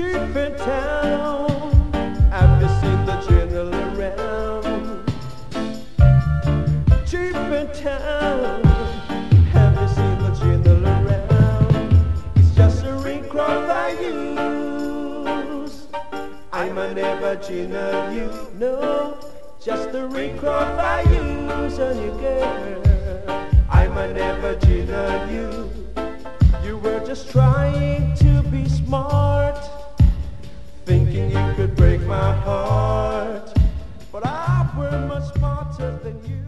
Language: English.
Cheap in town, have you seen the general around? Cheap in town, have you seen the general around? It's just a ring crop I use. I'm a never general you, no. Just a ring crop I use on you, girl. I'm a never general you. You were just trying to be smart, thinking you could break my heart, but I were much smarter than you.